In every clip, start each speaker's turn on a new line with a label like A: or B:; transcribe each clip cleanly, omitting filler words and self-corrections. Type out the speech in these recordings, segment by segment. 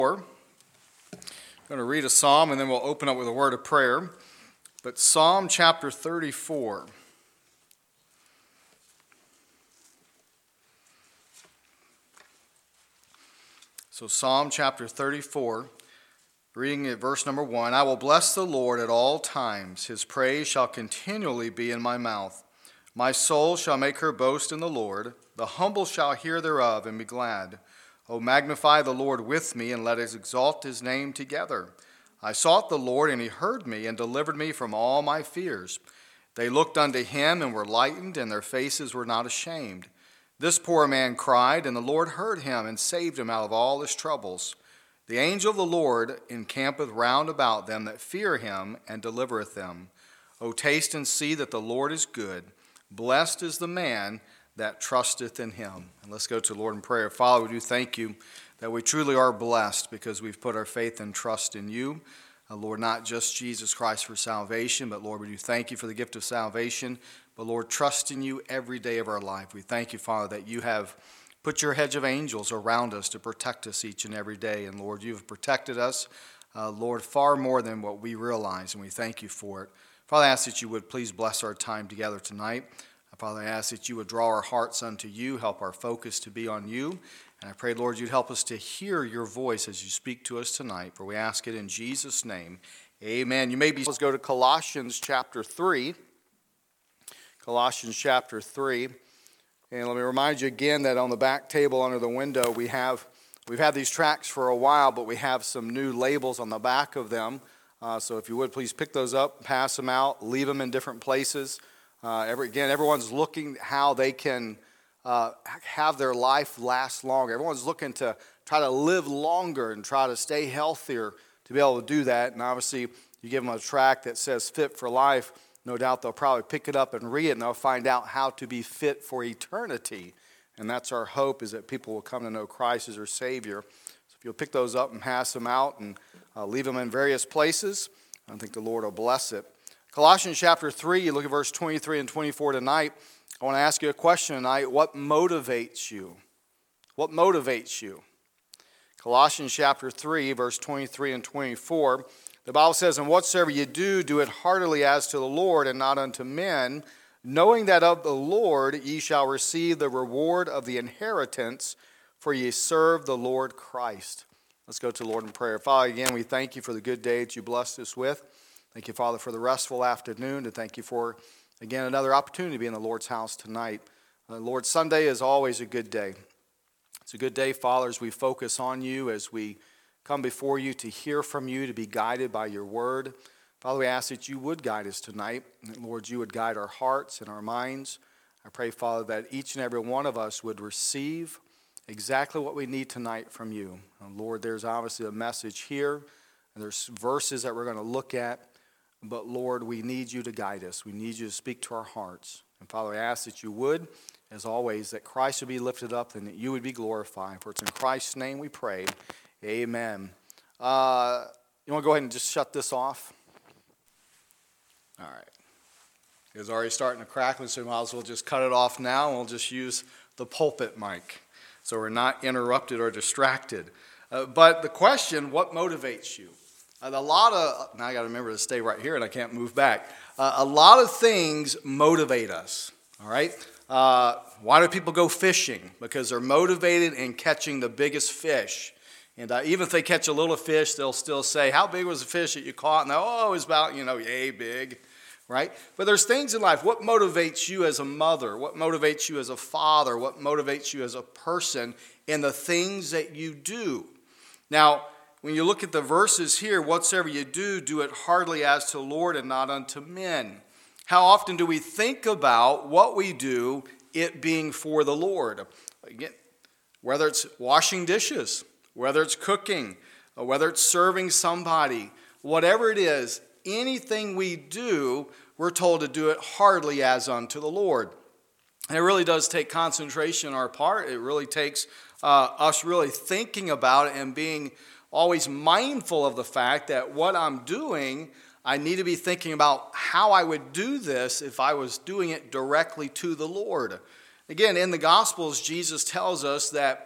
A: I'm going to read a psalm and then we'll open up with a word of prayer. But Psalm chapter 34. So Psalm chapter 34, reading at verse number 1. I will bless the Lord at all times. His praise shall continually be in my mouth. My soul shall make her boast in the Lord. The humble shall hear thereof and be glad. O magnify the Lord with me, and let us exalt his name together. I sought the Lord, and he heard me, and delivered me from all my fears. They looked unto him, and were lightened, and their faces were not ashamed. This poor man cried, and the Lord heard him, and saved him out of all his troubles. The angel of the Lord encampeth round about them that fear him, and delivereth them. O taste and see that the Lord is good. Blessed is the man that trusteth in him. And let's go to the Lord in prayer. Father, we do thank you that we truly are blessed because we've put our faith and trust in you. Lord, not just Jesus Christ for salvation, but Lord, we do thank you for the gift of salvation. But Lord, trust in you every day of our life. We thank you, Father, that you have put your hedge of angels around us to protect us each and every day. And Lord, you have protected us, Lord, far more than what we realize, and we thank you for it. Father, I ask that you would please bless our time together tonight. Father, I ask that you would draw our hearts unto you, help our focus to be on you. And I pray, Lord, you'd help us to hear your voice as you speak to us tonight, for we ask it in Jesus' name. Amen. You may be. Let's go to Colossians chapter 3. Colossians chapter 3. And let me remind you again that on the back table under the window, we've had these tracts for a while, but we have some new labels on the back of them. So if you would, please pick those up, pass them out, leave them in different places. Everyone's looking how they can have their life last longer. Everyone's looking to try to live longer and try to stay healthier to be able to do that. And obviously, you give them a tract that says fit for life, no doubt they'll probably pick it up and read it, and they'll find out how to be fit for eternity. And that's our hope, is that people will come to know Christ as their Savior. So if you'll pick those up and pass them out and leave them in various places, I think the Lord will bless it. Colossians chapter 3, you look at verse 23 and 24 tonight. I want to ask you a question tonight. What motivates you? What motivates you? Colossians chapter 3, verse 23 and 24. The Bible says, and whatsoever you do, do it heartily as to the Lord and not unto men, knowing that of the Lord ye shall receive the reward of the inheritance, for ye serve the Lord Christ. Let's go to the Lord in prayer. Father, again, we thank you for the good day that you blessed us with. Thank you, Father, for the restful afternoon, and thank you for, again, another opportunity to be in the Lord's house tonight. Lord, Sunday is always a good day. It's a good day, Father, as we focus on you, as we come before you to hear from you, to be guided by your word. Father, we ask that you would guide us tonight. Lord, you would guide our hearts and our minds. I pray, Father, that each and every one of us would receive exactly what we need tonight from you. Lord, there's obviously a message here, and there's verses that we're going to look at. But Lord, we need you to guide us. We need you to speak to our hearts. And Father, I ask that you would, as always, that Christ would be lifted up and that you would be glorified. For it's in Christ's name we pray. Amen. You want to go ahead and just shut this off? All right. It's already starting to crackle, so we might as well just cut it off now, and we'll just use the pulpit mic so we're not interrupted or distracted. But the question, what motivates you? Now I got to remember to stay right here and I can't move back. A lot of things motivate us, all right? Why do people go fishing? Because they're motivated in catching the biggest fish. And even if they catch a little fish, they'll still say, how big was the fish that you caught? And it was about, yay big, right? But there's things in life. What motivates you as a mother? What motivates you as a father? What motivates you as a person in the things that you do? Now, when you look at the verses here, whatsoever you do, do it heartily as to the Lord and not unto men. How often do we think about what we do, it being for the Lord? Again, whether it's washing dishes, whether it's cooking, or whether it's serving somebody, whatever it is, anything we do, we're told to do it heartily as unto the Lord. And it really does take concentration on our part. It really takes us really thinking about it and being always mindful of the fact that what I'm doing, I need to be thinking about how I would do this if I was doing it directly to the Lord. Again, in the Gospels, Jesus tells us that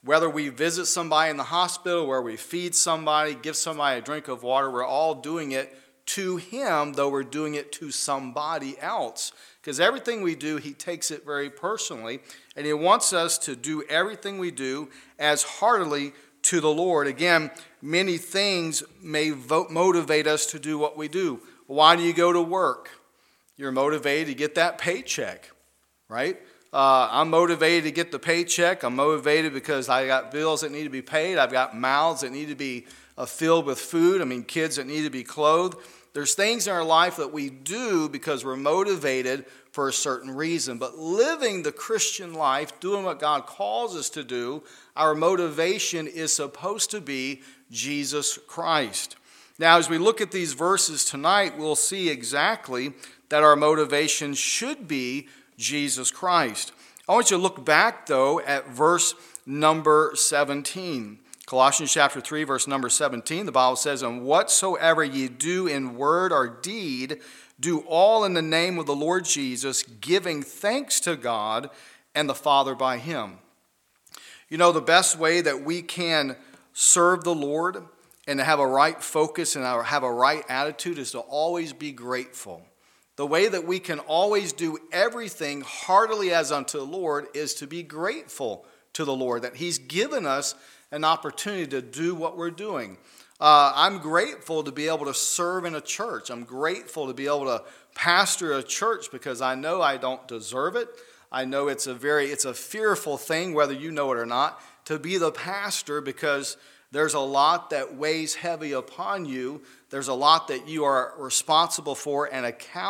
A: Whether we visit somebody in the hospital, where we feed somebody, give somebody a drink of water, we're all doing it to him, though we're doing it to somebody else. Because everything we do, he takes it very personally, and he wants us to do everything we do as heartily to the Lord. Again, many things may motivate us to do what we do. Why do you go to work? You're motivated to get that paycheck, right? I'm motivated to get the paycheck. I'm motivated because I got bills that need to be paid. I've got mouths that need to be filled with food. Kids that need to be clothed. There's things in our life that we do because we're motivated for a certain reason. But living the Christian life, doing what God calls us to do, our motivation is supposed to be Jesus Christ. Now, as we look at these verses tonight, we'll see exactly that our motivation should be Jesus Christ. I want you to look back, though, at verse number 17. Colossians chapter 3, verse number 17, the Bible says, "And whatsoever ye do in word or deed, do all in the name of the Lord Jesus, giving thanks to God and the Father by him." You know, the best way that we can serve the Lord and to have a right focus and have a right attitude is to always be grateful. The way that we can always do everything heartily as unto the Lord is to be grateful to the Lord, that he's given us an opportunity to do what we're doing. I'm grateful to be able to serve in a church. I'm grateful to be able to pastor a church because I know I don't deserve it. I know it's a fearful thing, whether you know it or not, to be the pastor, because there's a lot that weighs heavy upon you. There's a lot that you are responsible for and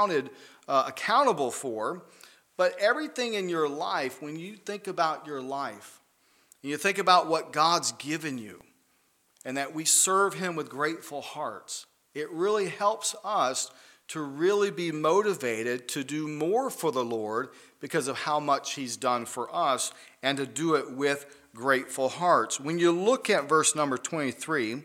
A: accountable for. But everything in your life, when you think about your life, and you think about what God's given you, and that we serve him with grateful hearts, it really helps us to really be motivated to do more for the Lord because of how much he's done for us, and to do it with grateful hearts. When you look at verse number 23,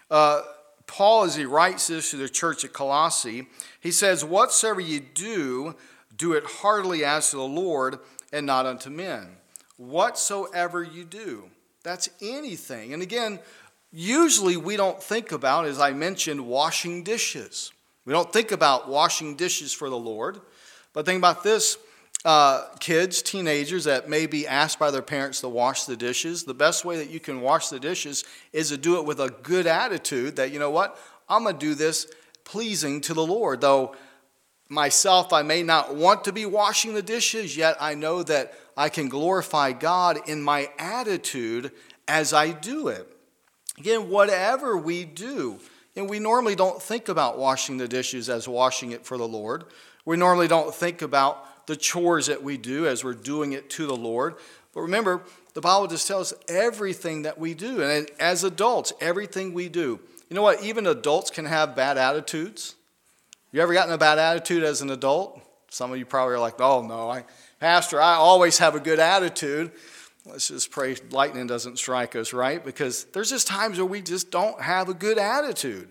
A: Paul, as he writes this to the church at Colossae, he says, "Whatsoever ye do, do it heartily as to the Lord and not unto men." Whatsoever you do. That's anything. And again, usually we don't think about, as I mentioned, washing dishes. We don't think about washing dishes for the Lord. But think about this. Kids, teenagers that may be asked by their parents to wash the dishes, the best way that you can wash the dishes is to do it with a good attitude that, you know what, I'm going to do this pleasing to the Lord. Though myself, I may not want to be washing the dishes, yet I know that I can glorify God in my attitude as I do it. Again, whatever we do, and we normally don't think about washing the dishes as washing it for the Lord. We normally don't think about the chores that we do as we're doing it to the Lord. But remember, the Bible just tells us everything that we do. And as adults, everything we do. You know what? Even adults can have bad attitudes. You ever gotten a bad attitude as an adult? Some of you probably are like, "Oh, no, Pastor, I always have a good attitude." Let's just pray lightning doesn't strike us, right? Because there's just times where we just don't have a good attitude.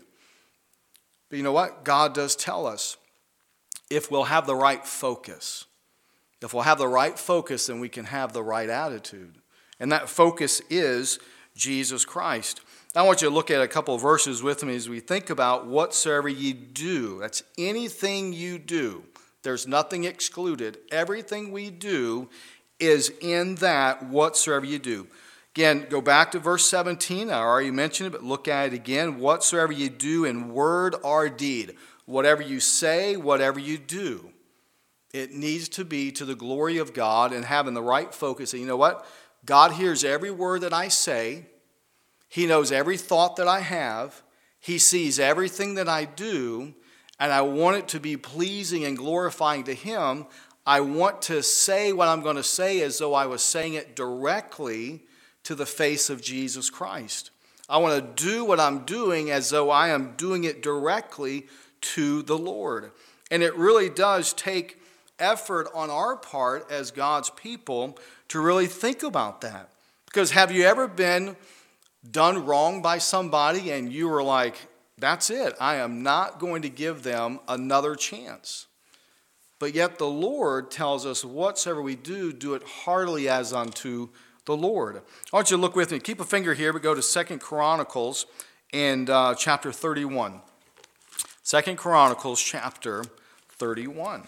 A: But you know what? God does tell us, if we'll have the right focus. If we'll have the right focus, then we can have the right attitude. And that focus is Jesus Christ. I want you to look at a couple of verses with me as we think about whatsoever ye do. That's anything you do. There's nothing excluded. Everything we do is in that whatsoever you do. Again, go back to verse 17. I already mentioned it, but look at it again. Whatsoever you do in word or deed. Whatever you say, whatever you do, it needs to be to the glory of God and having the right focus. And you know what? God hears every word that I say. He knows every thought that I have. He sees everything that I do. And I want it to be pleasing and glorifying to him. I want to say what I'm going to say as though I was saying it directly to the face of Jesus Christ. I want to do what I'm doing as though I am doing it directly to the Lord. And it really does take effort on our part as God's people to really think about that. Because have you ever been done wrong by somebody and you were like, "That's it, I am not going to give them another chance"? But yet the Lord tells us whatsoever we do, do it heartily as unto the Lord. I want you to look with me. Keep a finger here, but go to 2 Chronicles and chapter 31. 2 Chronicles chapter 31.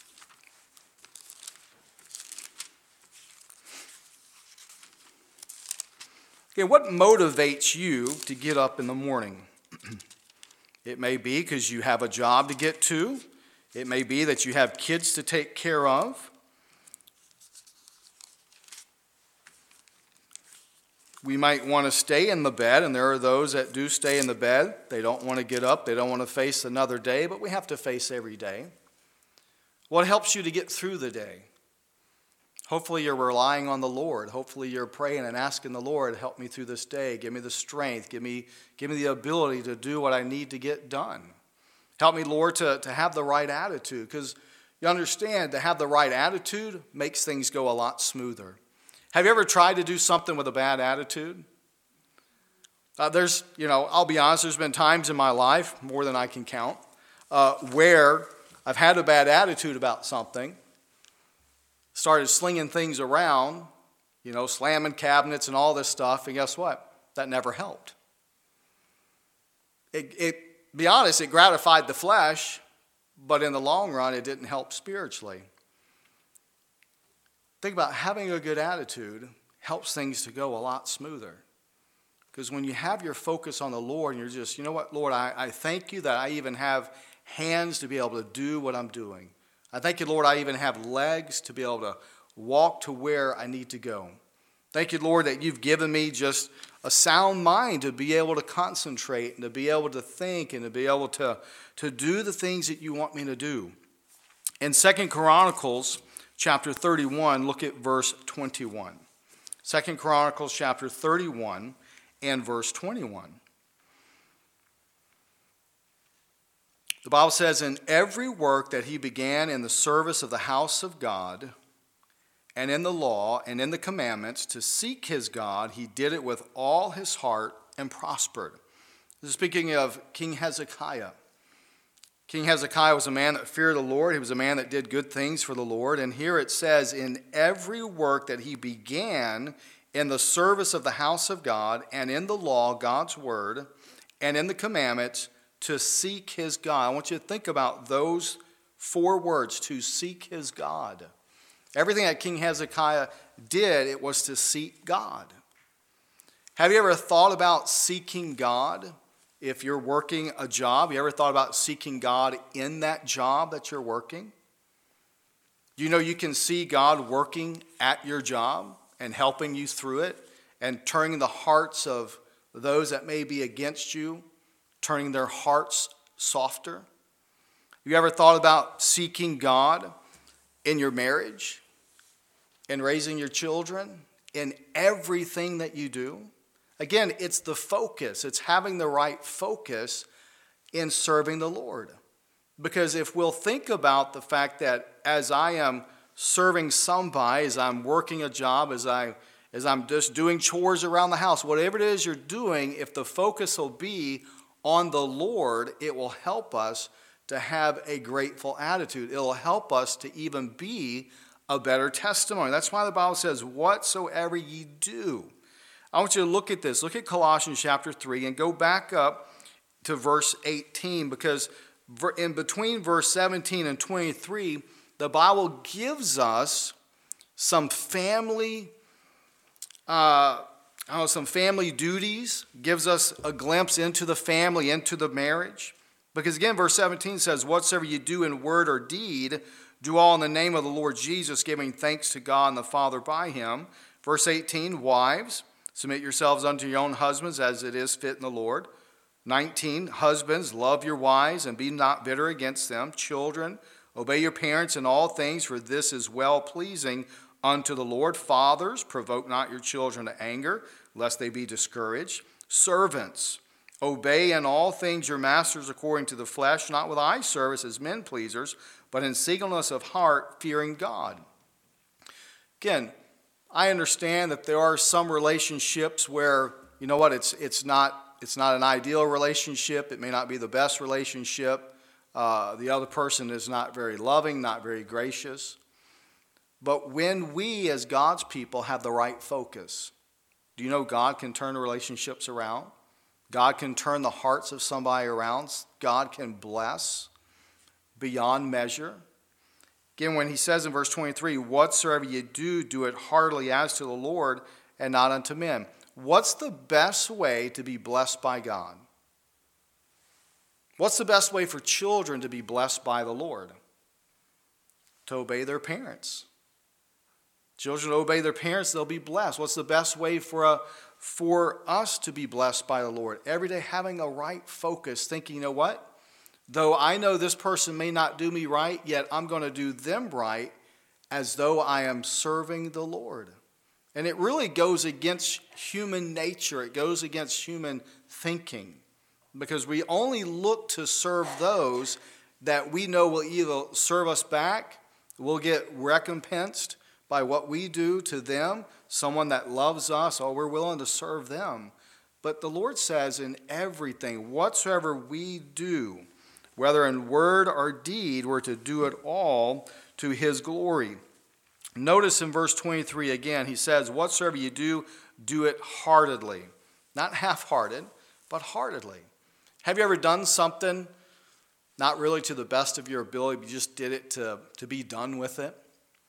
A: Okay, what motivates you to get up in the morning? It may be because you have a job to get to. It may be that you have kids to take care of. We might want to stay in the bed, and there are those that do stay in the bed. They don't want to get up. They don't want to face another day, but we have to face every day. What helps you to get through the day? Hopefully you're relying on the Lord. Hopefully you're praying and asking the Lord, help me through this day. Give me the strength. Give me the ability to do what I need to get done. Help me, Lord, to have the right attitude. Because you understand, to have the right attitude makes things go a lot smoother. Have you ever tried to do something with a bad attitude? I'll be honest, there's been times in my life, more than I can count, where I've had a bad attitude about something, started slinging things around, slamming cabinets and all this stuff, and guess what? That never helped. Be honest, it gratified the flesh, but in the long run, it didn't help spiritually. Think about having a good attitude helps things to go a lot smoother. Because when you have your focus on the Lord and you're just, you know what, Lord, I thank you that I even have hands to be able to do what I'm doing. I thank you, Lord, I even have legs to be able to walk to where I need to go. Thank you, Lord, that you've given me just a sound mind to be able to concentrate and to be able to think and to be able to do the things that you want me to do. In 2 Chronicles chapter 31, look at verse 21. 2 Chronicles chapter 31 and verse 21. The Bible says, in every work that he began in the service of the house of God, and in the law and in the commandments to seek his God, he did it with all his heart and prospered. This is speaking of King Hezekiah. King Hezekiah was a man that feared the Lord. He was a man that did good things for the Lord. And here it says, in every work that he began in the service of the house of God, and in the law, God's word, and in the commandments, to seek his God. I want you to think about those 4 words, to seek his God. Everything that King Hezekiah did, it was to seek God. Have you ever thought about seeking God if you're working a job? You ever thought about seeking God in that job that you're working? You know you can see God working at your job and helping you through it and turning the hearts of those that may be against you, turning their hearts softer. You ever thought about seeking God in your marriage, in raising your children, in everything that you do? Again, it's the focus. It's having the right focus in serving the Lord. Because if we'll think about the fact that as I am serving somebody, as I'm working a job, as I'm just doing chores around the house, whatever it is you're doing, if the focus will be on the Lord, it will help us to have a grateful attitude. It'll help us to even be a better testimony. That's why the Bible says, whatsoever ye do. I want you to look at this. Look at Colossians chapter 3 and go back up to verse 18, because in between verse 17 and 23, the Bible gives us some family duties, gives us a glimpse into the family, into the marriage. Because again, verse 17 says, whatsoever you do in word or deed, do all in the name of the Lord Jesus, giving thanks to God and the Father by him. Verse 18, wives, submit yourselves unto your own husbands as it is fit in the Lord. 19, husbands, love your wives and be not bitter against them. Children, obey your parents in all things, for this is well-pleasing unto the Lord. Fathers, provoke not your children to anger, lest they be discouraged. Servants, obey in all things your masters according to the flesh, not with eye service as men pleasers, but in singleness of heart, fearing God. Again, I understand that there are some relationships where, you know what, it's not an ideal relationship. It may not be the best relationship. The other person is not very loving, not very gracious. But when we as God's people have the right focus, do you know God can turn relationships around? God can turn the hearts of somebody around. God can bless beyond measure. Again, when he says in verse 23, whatsoever you do, do it heartily as to the Lord and not unto men. What's the best way to be blessed by God? What's the best way for children to be blessed by the Lord? To obey their parents. Children obey their parents, they'll be blessed. What's the best way for us to be blessed by the Lord? Every day having a right focus, thinking, you know what? Though I know this person may not do me right, yet I'm going to do them right as though I am serving the Lord. And it really goes against human nature. It goes against human thinking. Because we only look to serve those that we know will either serve us back, will get recompensed by what we do to them, someone that loves us, or we're willing to serve them. But the Lord says in everything, whatsoever we do, whether in word or deed, we're to do it all to his glory. Notice in verse 23 again, he says, whatsoever you do, do it heartedly. Not half-hearted, but heartedly. Have you ever done something not really to the best of your ability, but you just did it to be done with it?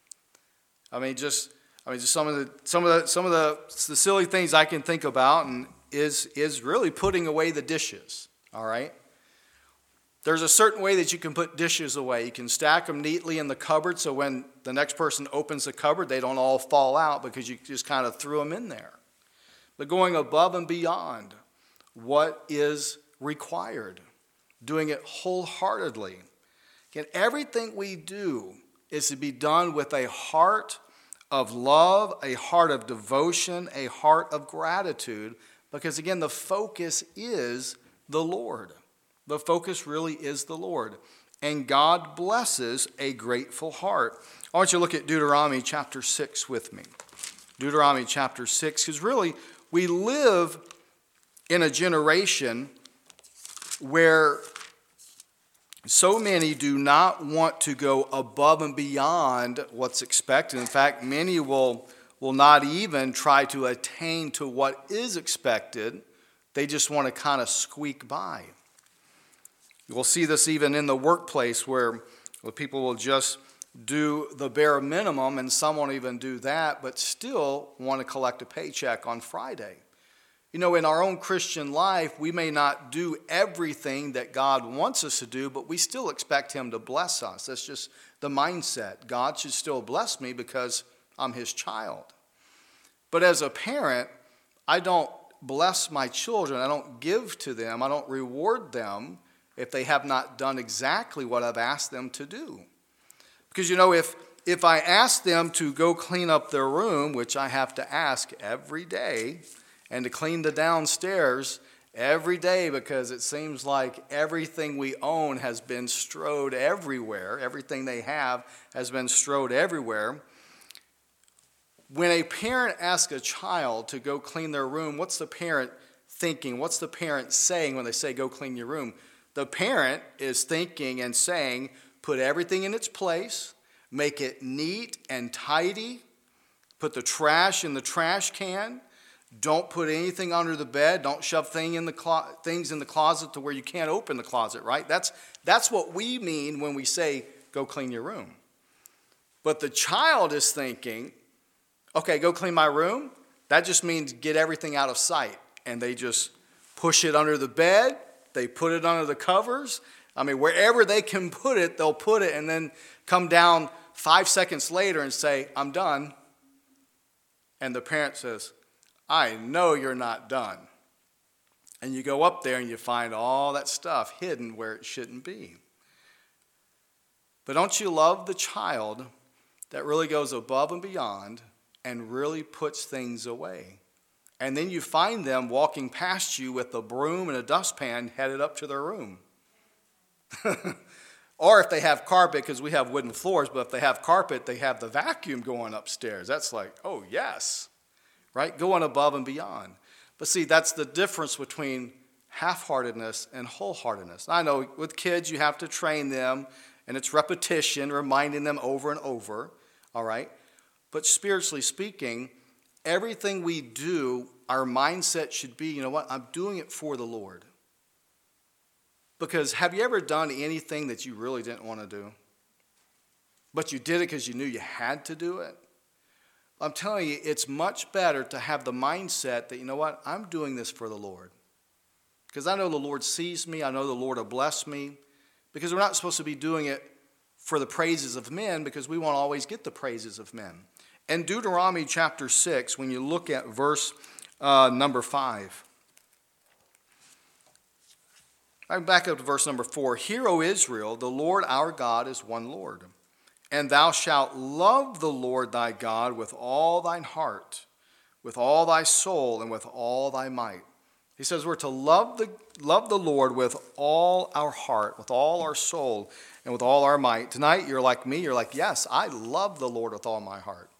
A: Just some of the silly things I can think about and is really putting away the dishes, all right? There's a certain way that you can put dishes away. You can stack them neatly in the cupboard so when the next person opens the cupboard, they don't all fall out because you just kind of threw them in there. But going above and beyond what is required, doing it wholeheartedly. Again, everything we do is to be done with a heart of love, a heart of devotion, a heart of gratitude, because again, the focus is the Lord. The focus really is the Lord. And God blesses a grateful heart. I want you to look at Deuteronomy chapter 6 with me. Deuteronomy chapter 6, because really we live in a generation where so many do not want to go above and beyond what's expected. In fact, many will not even try to attain to what is expected. They just want to kind of squeak by. We'll see this even in the workplace where people will just do the bare minimum, and some won't even do that, but still want to collect a paycheck on Friday. You know, in our own Christian life, we may not do everything that God wants us to do, but we still expect him to bless us. That's just the mindset. God should still bless me because I'm his child. But as a parent, I don't bless my children. I don't give to them. I don't reward them if they have not done exactly what I've asked them to do. Because, you know, if I ask them to go clean up their room, which I have to ask every day, and to clean the downstairs every day because it seems like everything we own has been strode everywhere. Everything they have has been strode everywhere. When a parent asks a child to go clean their room, what's the parent thinking? What's the parent saying when they say, go clean your room? The parent is thinking and saying, put everything in its place, make it neat and tidy, put the trash in the trash can, don't put anything under the bed, don't shove things in the closet to where you can't open the closet, right? That's what we mean when we say, go clean your room. But the child is thinking, okay, go clean my room. That just means get everything out of sight. And they just push it under the bed. They put it under the covers. Wherever they can put it, they'll put it and then come down 5 seconds later and say, I'm done. And the parent says, I know you're not done. And you go up there and you find all that stuff hidden where it shouldn't be. But don't you love the child that really goes above and beyond and really puts things away? And then you find them walking past you with a broom and a dustpan headed up to their room. Or if they have carpet, because we have wooden floors, but if they have carpet, they have the vacuum going upstairs. That's like, oh yes, right? Going above and beyond. But see, that's the difference between half-heartedness and wholeheartedness. I know with kids you have to train them, and it's repetition, reminding them over and over, all right? But spiritually speaking, everything we do, our mindset should be, you know what, I'm doing it for the Lord. Because have you ever done anything that you really didn't want to do? But you did it because you knew you had to do it? I'm telling you, it's much better to have the mindset that, you know what, I'm doing this for the Lord. Because I know the Lord sees me. I know the Lord will bless me. Because we're not supposed to be doing it for the praises of men, because we won't always get the praises of men. In Deuteronomy chapter 6, when you look at verse number 5. I'm back up to verse number 4. Hear, O Israel, the Lord our God is one Lord. And thou shalt love the Lord thy God with all thine heart, with all thy soul, and with all thy might. He says we're to love the Lord with all our heart, with all our soul, and with all our might. Tonight, you're like me. You're like, yes, I love the Lord with all my heart.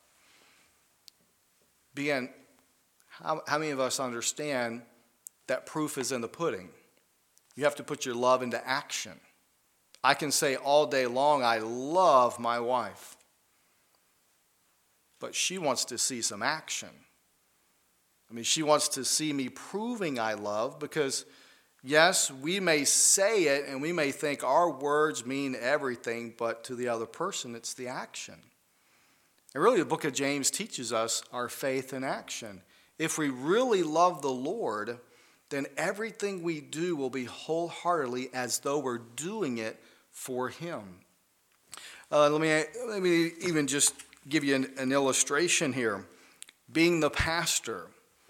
A: How many of us understand that proof is in the pudding? You have to put your love into action. I can say all day long, I love my wife. But she wants to see some action. I mean, she wants to see me proving I love, because, yes, we may say it and we may think our words mean everything, but to the other person, it's the action. And really, the book of James teaches us our faith in action. If we really love the Lord, then everything we do will be wholeheartedly as though we're doing it for Him. Let me even just give you an illustration here. Being the pastor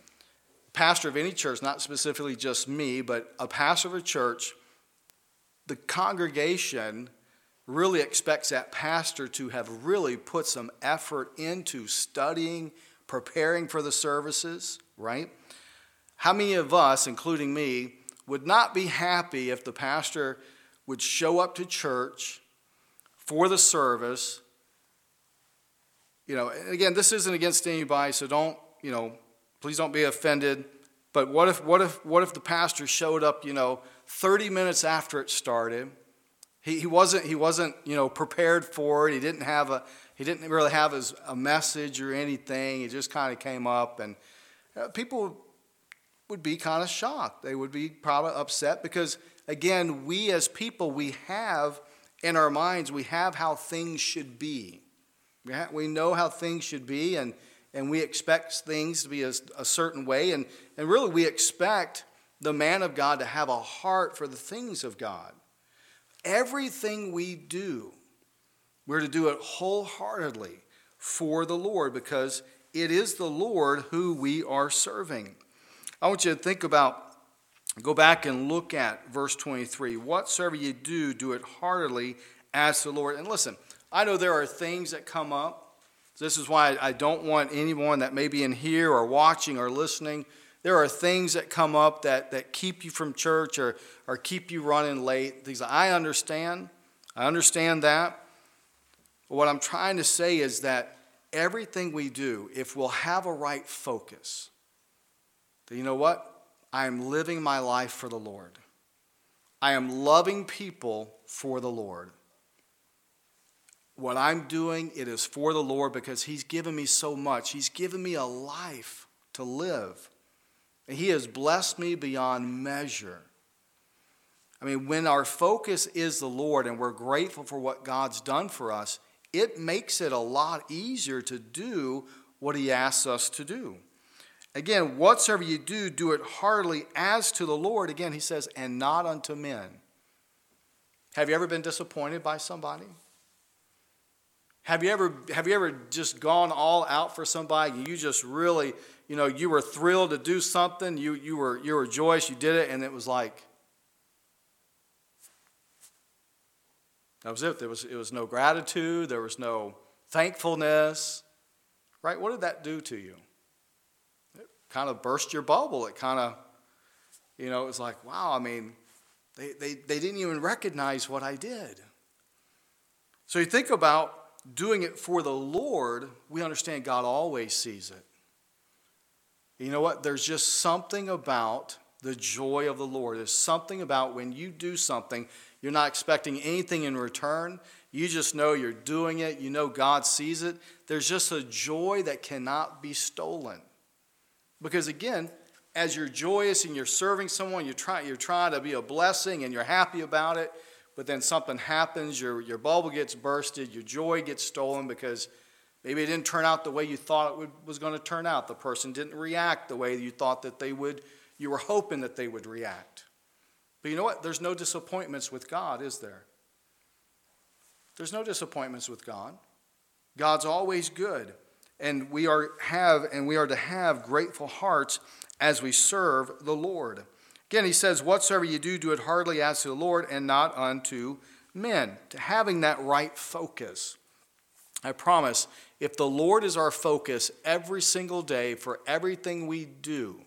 A: of any church, not specifically just me, but a pastor of a church, the congregation really expects that pastor to have really put some effort into studying, preparing for the services, right? How many of us, including me, would not be happy if the pastor would show up to church for the service? You know, again, this isn't against anybody, so don't, please don't be offended. But what if the pastor showed up, 30 minutes after it started? He wasn't prepared for it. He didn't really have a message or anything. He just kind of came up, and people would be kind of shocked. They would be probably upset, because again, we as people, we have in our minds, we have how things should be. We know how things should be, and we expect things to be a certain way, and really we expect the man of God to have a heart for the things of God. Everything we do, we're to do it wholeheartedly for the Lord, because it is the Lord who we are serving. I want you to go back and look at verse 23. Whatsoever you do, do it heartily as the Lord. And listen, I know there are things that come up. This is why I don't want anyone that may be in here or watching or listening. There are things that come up that keep you from church or keep you running late. Things I understand. I understand that. But what I'm trying to say is that everything we do, if we'll have a right focus, that you know what? I am living my life for the Lord. I am loving people for the Lord. What I'm doing, it is for the Lord, because He's given me so much. He's given me a life to live. And He has blessed me beyond measure. I mean, when our focus is the Lord and we're grateful for what God's done for us, it makes it a lot easier to do what He asks us to do. Again, whatsoever you do, do it heartily as to the Lord. Again, He says, and not unto men. Have you ever been disappointed by somebody? Have you ever just gone all out for somebody? You just really, you were thrilled to do something. You were joyous. You did it, and it was like, that was it. It was no gratitude. There was no thankfulness. Right? What did that do to you? It kind of burst your bubble. It kind of, it was like, wow, I mean, they didn't even recognize what I did. So you think about doing it for the Lord, we understand God always sees it. You know what? There's just something about the joy of the Lord. There's something about when you do something, you're not expecting anything in return. You just know you're doing it. You know God sees it. There's just a joy that cannot be stolen. Because again, as you're joyous and you're serving someone, you're trying to be a blessing and you're happy about it, but then something happens, your bubble gets bursted, your joy gets stolen because maybe it didn't turn out the way you thought it was going to turn out. The person didn't react the way you thought that they would. You were hoping that they would react. But you know what? There's no disappointments with God, is there? There's no disappointments with God. God's always good. And we are to have grateful hearts as we serve the Lord. Again, he says, whatsoever you do, do it heartily as to the Lord and not unto men. To having that right focus. I promise, if the Lord is our focus every single day for everything we do,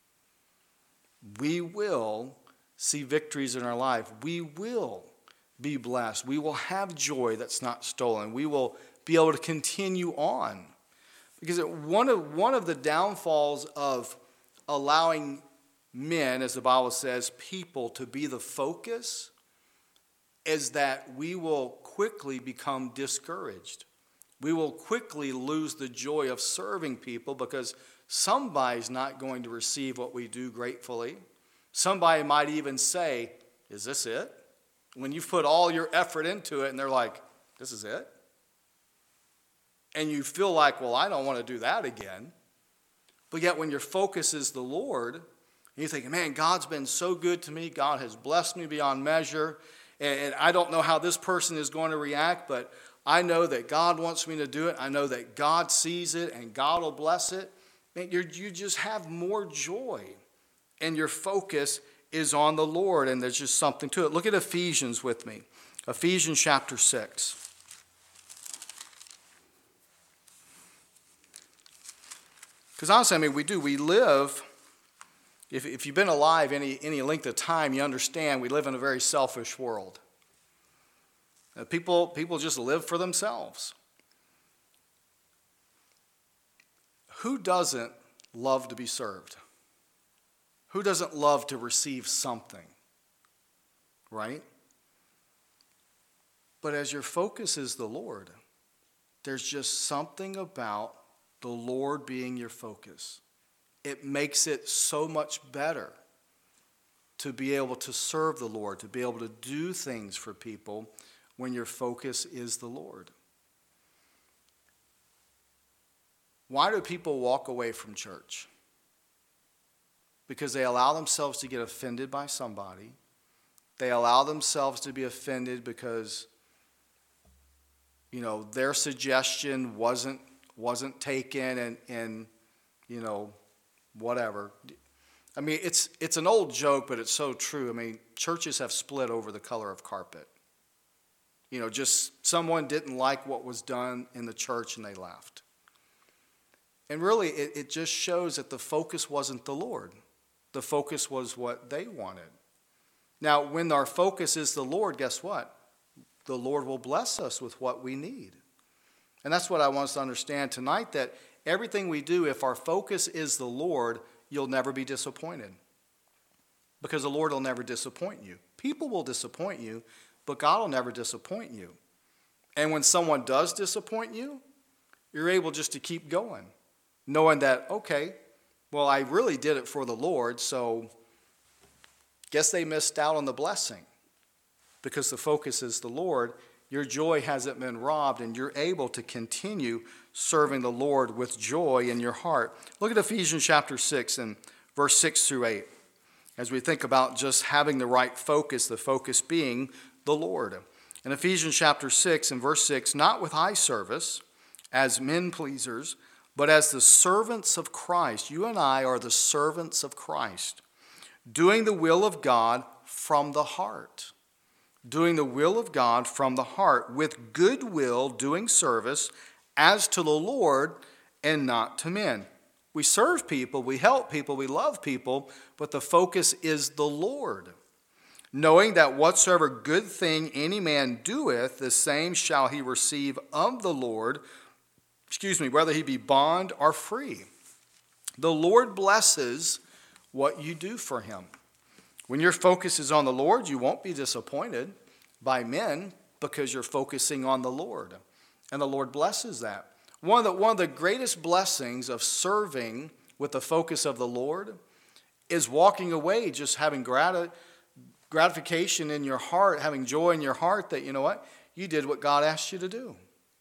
A: we will see victories in our life. We will be blessed. We will have joy that's not stolen. We will be able to continue on. Because one of the downfalls of allowing men, as the Bible says, people to be the focus, is that we will quickly become discouraged. We will quickly lose the joy of serving people because somebody's not going to receive what we do gratefully. Somebody might even say, is this it? When you put all your effort into it and they're like, this is it? And you feel like, well, I don't want to do that again. But yet when your focus is the Lord, and you're thinking, man, God's been so good to me. God has blessed me beyond measure. And I don't know how this person is going to react, but I know that God wants me to do it. I know that God sees it and God will bless it. Man, you just have more joy. And your focus is on the Lord, and there's just something to it. Look at Ephesians with me. Ephesians chapter 6. Because honestly, we live, if you've been alive any length of time, you understand we live in a very selfish world. People just live for themselves. Who doesn't love to be served? Who doesn't love to receive something? Right? But as your focus is the Lord, there's just something about the Lord being your focus. It makes it so much better to be able to serve the Lord, to be able to do things for people when your focus is the Lord. Why do people walk away from church? Because they allow themselves to get offended by somebody. They allow themselves to be offended because, their suggestion wasn't taken and whatever. It's an old joke, but it's so true. Churches have split over the color of carpet. Just someone didn't like what was done in the church and they left. And really, it just shows that the focus wasn't the Lord. The focus was what they wanted. Now, when our focus is the Lord, guess what? The Lord will bless us with what we need. And that's what I want us to understand tonight, that everything we do, if our focus is the Lord, you'll never be disappointed. Because the Lord will never disappoint you. People will disappoint you, but God will never disappoint you. And when someone does disappoint you, you're able just to keep going, knowing that, okay, well, I really did it for the Lord, so guess they missed out on the blessing. Because the focus is the Lord, your joy hasn't been robbed, and you're able to continue serving the Lord with joy in your heart. Look at Ephesians chapter 6 and verse 6 through 8. As we think about just having the right focus, the focus being the Lord. In Ephesians chapter 6 and verse 6, not with eye service as men pleasers, but as the servants of Christ. You and I are the servants of Christ, doing the will of God from the heart. Doing the will of God from the heart, with good will, doing service as to the Lord and not to men. We serve people, we help people, we love people, but the focus is the Lord. Knowing that whatsoever good thing any man doeth, the same shall he receive of the Lord, whether he be bond or free. The Lord blesses what you do for him. When your focus is on the Lord, you won't be disappointed by men because you're focusing on the Lord. And the Lord blesses that. One of the greatest blessings of serving with the focus of the Lord is walking away just having gratification in your heart, having joy in your heart that, you know what, you did what God asked you to do.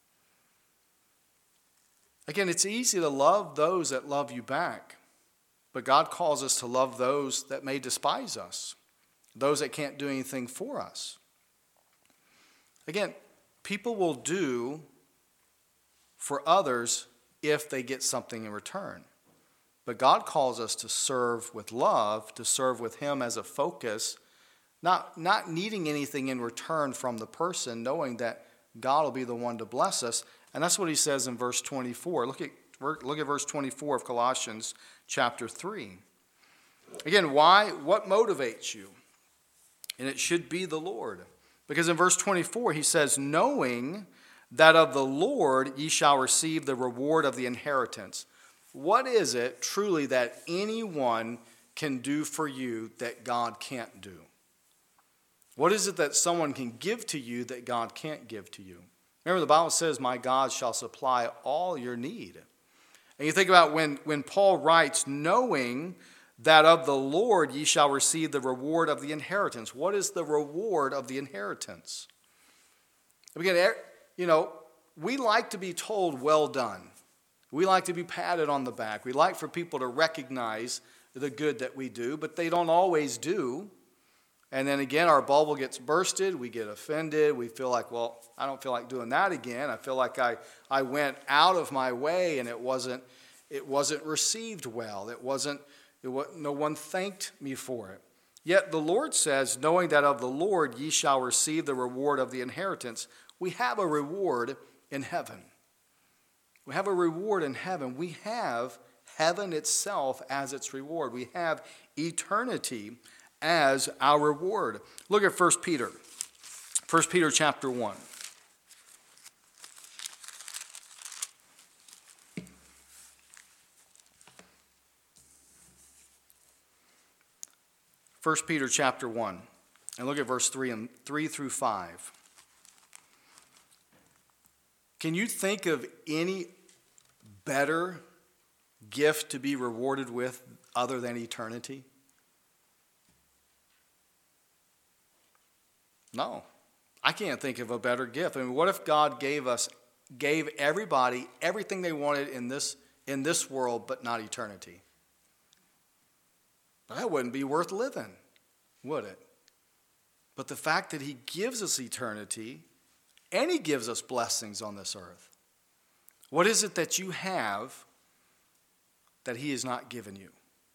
A: Again, it's easy to love those that love you back, but God calls us to love those that may despise us, those that can't do anything for us. Again, people will do for others if they get something in return. But God calls us to serve with love, to serve with him as a focus, not needing anything in return from the person, knowing that God will be the one to bless us. And that's what he says in verse 24. Look at verse 24 of Colossians chapter 3. Again, what motivates you? And it should be the Lord. Because in verse 24 he says, knowing that of the Lord ye shall receive the reward of the inheritance. What is it truly that anyone can do for you that God can't do? What is it that someone can give to you that God can't give to you? Remember, the Bible says, my God shall supply all your need. And you think about when Paul writes, knowing that of the Lord ye shall receive the reward of the inheritance. What is the reward of the inheritance? Again, we like to be told, well done. We like to be patted on the back. We like for people to recognize the good that we do, but they don't always do. And then again, our bubble gets bursted. We get offended. We feel like, well, I don't feel like doing that again. I feel like I went out of my way and it wasn't received well. No one thanked me for it. Yet the Lord says, knowing that of the Lord ye shall receive the reward of the inheritance. We have a reward in heaven. We have a reward in heaven. We have heaven itself as its reward. We have eternity as our reward. Look at 1 Peter. 1 Peter chapter 1. First Peter chapter 1, and look at verse 3 through 5. Can you think of any better gift to be rewarded with other than eternity? No, I can't think of a better gift. I mean, what if God gave everybody everything they wanted in this world, but not eternity? That wouldn't be worth living, would it? But the fact that he gives us eternity, and he gives us blessings on this earth. What is it that you have that he has not given you?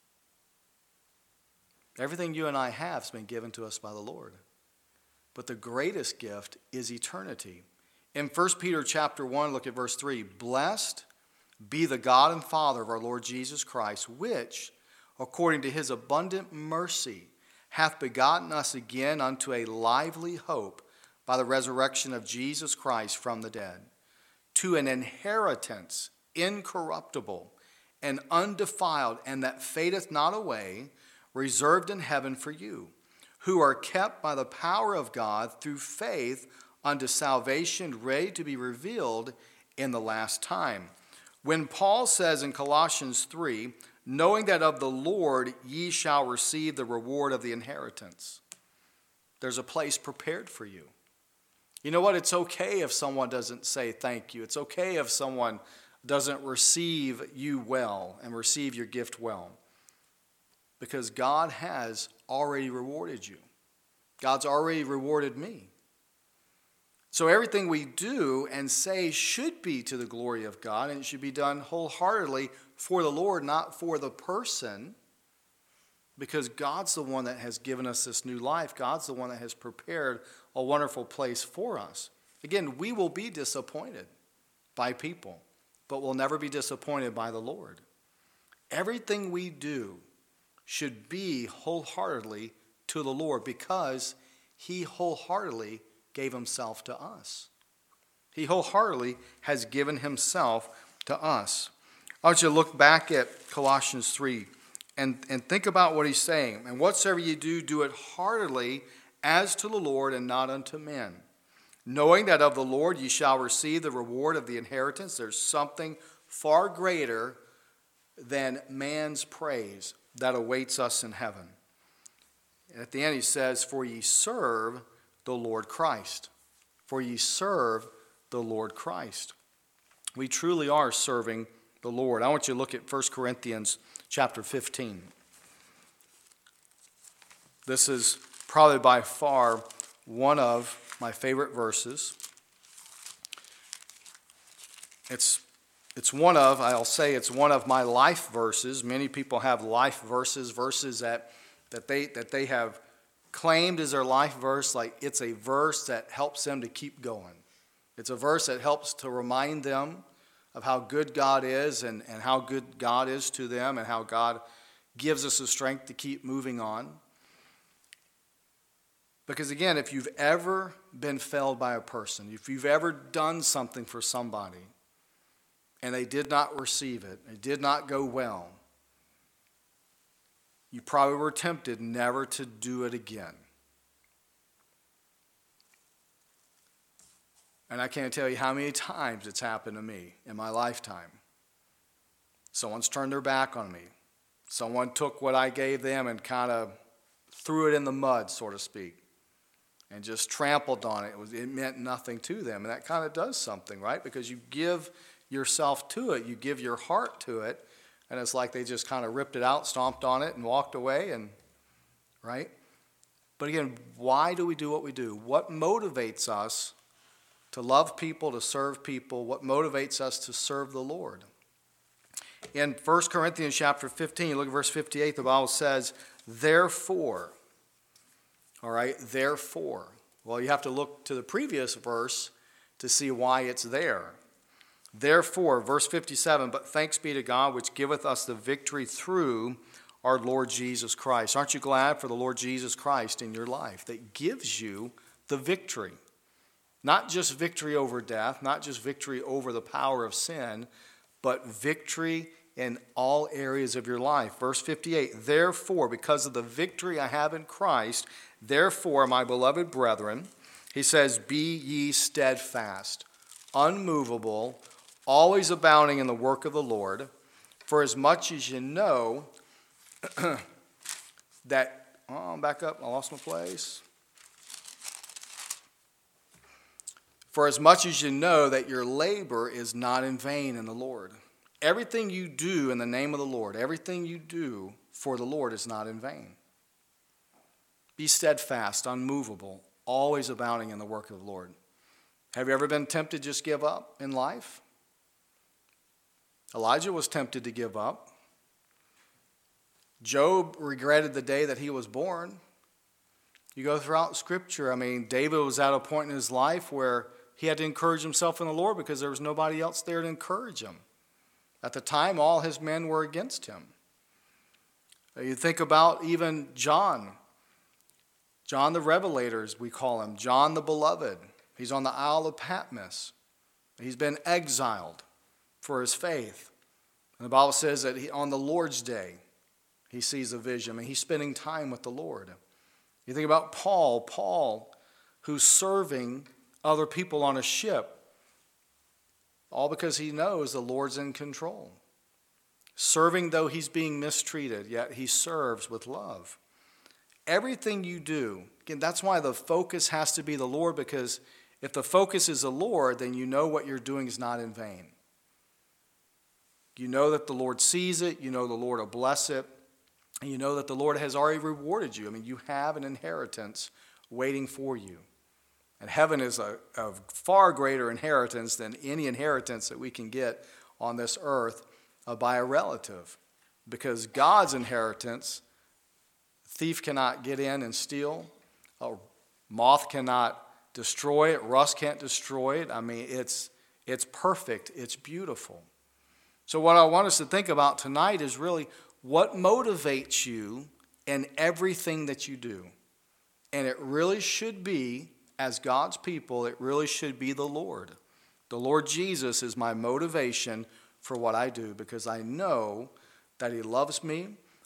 A: Everything you and I have has been given to us by the Lord. But the greatest gift is eternity. In 1 Peter chapter 1, look at verse 3. Blessed be the God and Father of our Lord Jesus Christ, which, according to his abundant mercy, hath begotten us again unto a lively hope by the resurrection of Jesus Christ from the dead, to an inheritance incorruptible and undefiled, and that fadeth not away, reserved in heaven for you, who are kept by the power of God through faith unto salvation, ready to be revealed in the last time. When Paul says in Colossians 3, knowing that of the Lord ye shall receive the reward of the inheritance, there's a place prepared for you. You know what? It's okay if someone doesn't say thank you. It's okay if someone doesn't receive you well and receive your gift well. Because God has already rewarded you. God's already rewarded me. So everything we do and say should be to the glory of God, and it should be done wholeheartedly for the Lord, not for the person. Because God's the one that has given us this new life. God's the one that has prepared a wonderful place for us. Again, we will be disappointed by people, but we'll never be disappointed by the Lord. Everything we do should be wholeheartedly to the Lord because he wholeheartedly gave himself to us. He wholeheartedly has given himself to us. I want you to look back at Colossians 3 And think about what he's saying. And whatsoever ye do, do it heartily as to the Lord and not unto men, knowing that of the Lord ye shall receive the reward of the inheritance. There's something far greater than man's praise that awaits us in heaven. And at the end he says, for ye serve the Lord Christ. For ye serve the Lord Christ. We truly are serving the Lord. I want you to look at 1 Corinthians chapter 15. This is probably by far one of my favorite verses. It's one of, I'll say it's one of my life verses. Many people have life verses that they have claimed as their life verse, like it's a verse that helps them to keep going. It's a verse that helps to remind them of how good God is and how good God is to them and how God gives us the strength to keep moving on. Because again, if you've ever been failed by a person, if you've ever done something for somebody and they did not receive it, it did not go well, you probably were tempted never to do it again. And I can't tell you how many times it's happened to me in my lifetime. Someone's turned their back on me. Someone took what I gave them and kind of threw it in the mud, so to speak, and just trampled on it. It meant nothing to them. And that kind of does something, right? Because you give yourself to it. You give your heart to it. And it's like they just kind of ripped it out, stomped on it, and walked away, and right? But again, why do we do what we do? What motivates us to love people, to serve people? What motivates us to serve the Lord? In 1 Corinthians chapter 15, look at verse 58, the Bible says, therefore. All right, therefore. Well, you have to look to the previous verse to see why it's there. Therefore, verse 57, but thanks be to God which giveth us the victory through our Lord Jesus Christ. Aren't you glad for the Lord Jesus Christ in your life that gives you the victory? Not just victory over death, not just victory over the power of sin, but victory in all areas of your life. Verse 58, therefore, because of the victory I have in Christ, therefore, my beloved brethren, he says, be ye steadfast, unmovable, always abounding in the work of the Lord, for as much as you know that, back up, I lost my place. For as much as you know that your labor is not in vain in the Lord. Everything you do in the name of the Lord, everything you do for the Lord is not in vain. Be steadfast, unmovable, always abounding in the work of the Lord. Have you ever been tempted to just give up in life? Elijah was tempted to give up. Job regretted the day that he was born. You go throughout Scripture, David was at a point in his life where he had to encourage himself in the Lord because there was nobody else there to encourage him. At the time, all his men were against him. You think about even John the Revelator, as we call him, John the Beloved. He's on the Isle of Patmos. He's been exiled for his faith. And the Bible says that on the Lord's day, he sees a vision. He's spending time with the Lord. You think about Paul who's serving other people on a ship, all because he knows the Lord's in control. Serving though he's being mistreated, yet he serves with love. Everything you do, again, that's why the focus has to be the Lord, because if the focus is the Lord, then you know what you're doing is not in vain. You know that the Lord sees it, you know the Lord will bless it, and you know that the Lord has already rewarded you. You have an inheritance waiting for you. And heaven is a far greater inheritance than any inheritance that we can get on this earth by a relative. Because God's inheritance, a thief cannot get in and steal. A moth cannot destroy it. Rust can't destroy it. It's perfect. It's beautiful. So what I want us to think about tonight is really what motivates you in everything that you do. And it really should be, as God's people, it really should be the Lord. The Lord Jesus is my motivation for what I do, because I know that He loves me.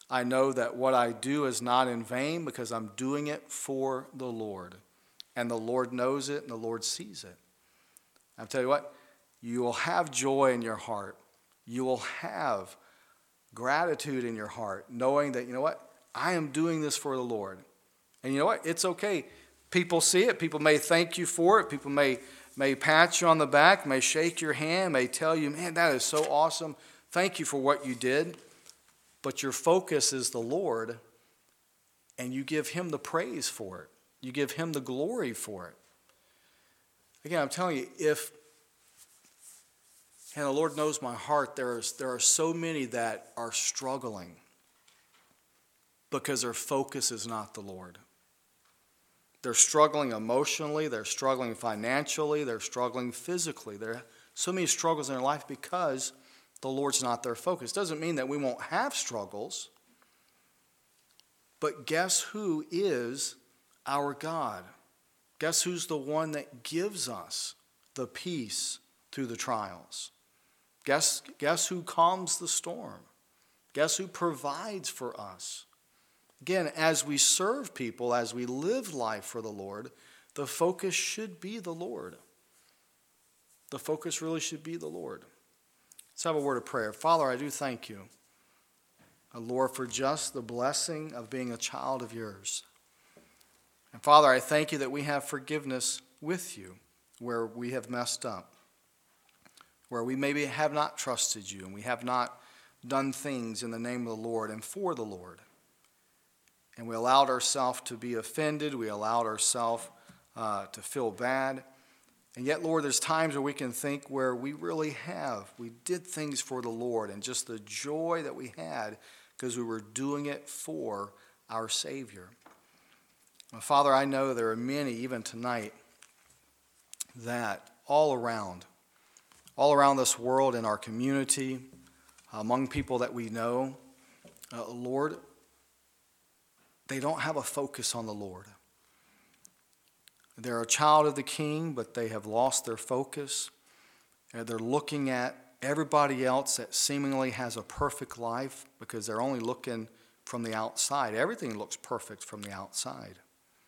A: I know that what I do is not in vain because I'm doing it for the Lord. And the Lord knows it and the Lord sees it. I'll tell you what, you will have joy in your heart. You will have gratitude in your heart, knowing that, you know what, I am doing this for the Lord. And you know what, it's okay. People see it. People may thank you for it. People may pat you on the back, may shake your hand, may tell you, man, that is so awesome. Thank you for what you did. But your focus is the Lord, and you give him the praise for it. You give him the glory for it. Again, I'm telling you, and the Lord knows my heart, there are so many that are struggling because their focus is not the Lord. They're struggling emotionally, they're struggling financially, they're struggling physically. There are so many struggles in their life because the Lord's not their focus. Doesn't mean that we won't have struggles, but guess who is our God? Guess who's the one that gives us the peace through the trials? Guess who calms the storm? Guess who provides for us? Again, as we serve people, as we live life for the Lord, the focus should be the Lord. The focus really should be the Lord. Let's have a word of prayer. Father, I do thank you, Lord, for just the blessing of being a child of yours. And Father, I thank you that we have forgiveness with you where we have messed up, where we maybe have not trusted you and we have not done things in the name of the Lord and for the Lord. And we allowed ourselves to be offended. We allowed ourselves to feel bad. And yet, Lord, there's times where we can think where we really have. We did things for the Lord and just the joy that we had because we were doing it for our Savior. Father, I know there are many, even tonight, that all around this world, in our community, among people that we know, Lord, they don't have a focus on the Lord. They're a child of the King, but they have lost their focus. They're looking at everybody else that seemingly has a perfect life because they're only looking from the outside. Everything looks perfect from the outside.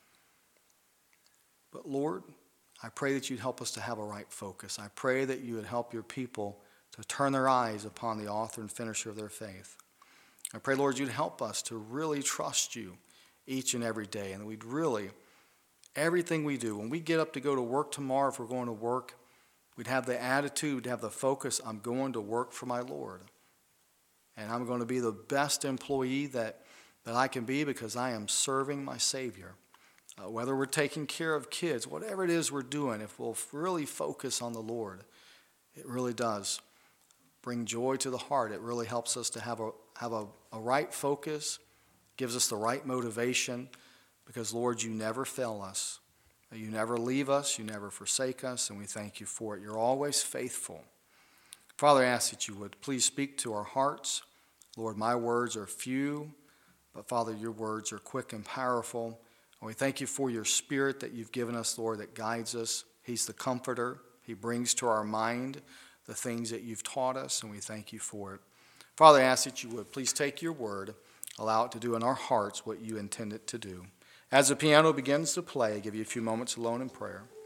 A: But Lord, I pray that you'd help us to have a right focus. I pray that you would help your people to turn their eyes upon the author and finisher of their faith. I pray, Lord, you'd help us to really trust you each and every day, and that we'd really, everything we do, when we get up to go to work tomorrow, if we're going to work, we'd have the attitude, we'd have the focus, I'm going to work for my Lord. And I'm going to be the best employee that I can be because I am serving my Savior. Whether we're taking care of kids, whatever it is we're doing, if we'll really focus on the Lord, it really does bring joy to the heart. It really helps us to have a right focus, gives us the right motivation, because, Lord, you never fail us. You never leave us. You never forsake us, and we thank you for it. You're always faithful. Father, I ask that you would please speak to our hearts. Lord, my words are few, but, Father, your words are quick and powerful. And we thank you for your Spirit that you've given us, Lord, that guides us. He's the comforter. He brings to our mind the things that you've taught us, and we thank you for it. Father, I ask that you would please take your word, allow it to do in our hearts what you intend it to do. As the piano begins to play, I give you a few moments alone in prayer.